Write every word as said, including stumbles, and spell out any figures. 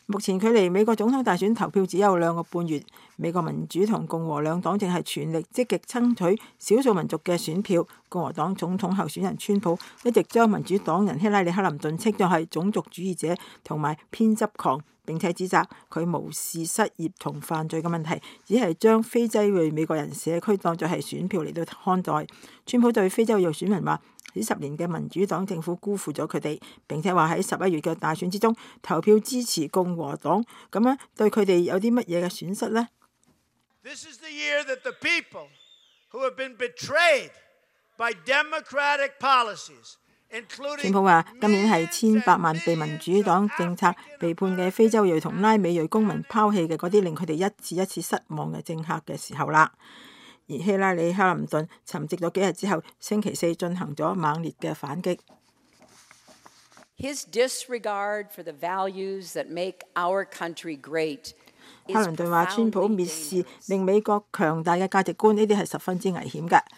目前距離美國總統大選投票只有兩個半月，美國民主同共和兩黨正係全力積極爭取少數民族嘅選票。共和黨總統候選人川普一直將民主黨人希拉里克林頓稱作係種族主義者同埋偏執狂，並且指責佢無視失業同犯罪嘅問題，只係將非洲裔美國人社區當作係選票嚟到看待。川普對非洲裔選民話：幾十年嘅民主黨政府辜負咗佢哋，並且話喺十一月嘅大選之中投票支持共和黨，咁樣對佢哋有啲乜嘢嘅損失呢？ This is the year that the people who have been betrayed by democratic policies, including 川普話：今年係千百萬被民主黨政策背叛嘅非洲裔同拉美裔公民拋棄嘅嗰啲令佢哋一次一次失望嘅政客嘅時候啦。而希拉里克林頓沉寂咗幾日之後，星期四進行咗猛烈嘅反擊。 His disregard for the values that make our country great。克林頓話：川普蔑視令美國強大嘅價值觀，呢啲係十分之危險嘅。